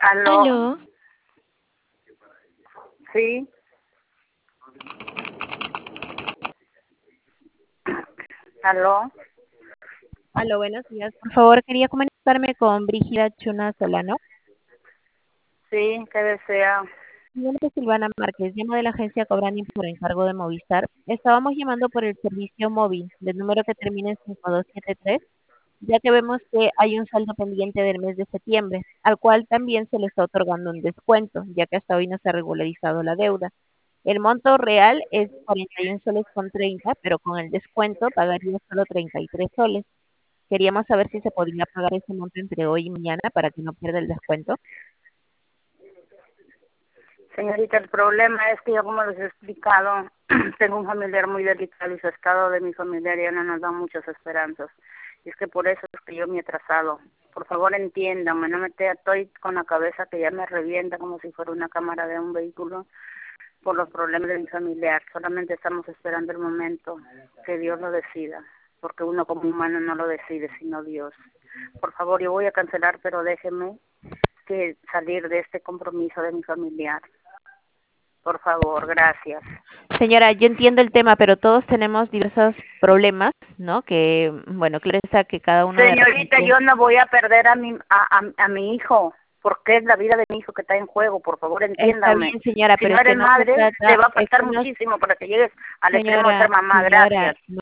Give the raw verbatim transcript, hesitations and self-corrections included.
¿Aló? Aló. Sí. ¿Aló? Aló, buenos días. Por favor, quería comunicarme con Brígida Chuna Solano. Sí, ¿qué desea? Mi nombre es Silvana Márquez, llamo de la agencia Cobrani por encargo de Movistar. Estábamos llamando por el servicio móvil del número que termina en cinco dos siete tres, ya que vemos que hay un saldo pendiente del mes de septiembre, al cual también se le está otorgando un descuento, ya que hasta hoy no se ha regularizado la deuda. El monto real es cuarenta y un soles con treinta, pero con el descuento pagaría solo treinta y tres soles. Queríamos saber si se podría pagar ese monto entre hoy y mañana para que no pierda el descuento. Señorita, el problema es que yo, como les he explicado, tengo un familiar muy delicado y su estado de mi familiar ya no nos da muchas esperanzas. Y es que por eso es que yo me he atrasado. Por favor, entiéndame, no me te estoy con la cabeza que ya me revienta como si fuera una cámara de un vehículo por los problemas de mi familiar. Solamente estamos esperando el momento que Dios lo decida, porque uno como humano no lo decide, sino Dios. Por favor, yo voy a cancelar, pero déjeme que salir de este compromiso de mi familiar. Por favor, gracias. Señora, yo entiendo el tema, pero todos tenemos diversos problemas, ¿no? Que, bueno, claro está que cada uno de Señorita, repente... yo no voy a perder a mi a, a, a mi hijo, porque es la vida de mi hijo que está en juego. Por favor, Está entiéndame. bien, señora, Si pero no es que eres no se madre, te trata, va a es faltar que no, muchísimo para que llegues al extremo de ser señora, mamá. señora, Gracias.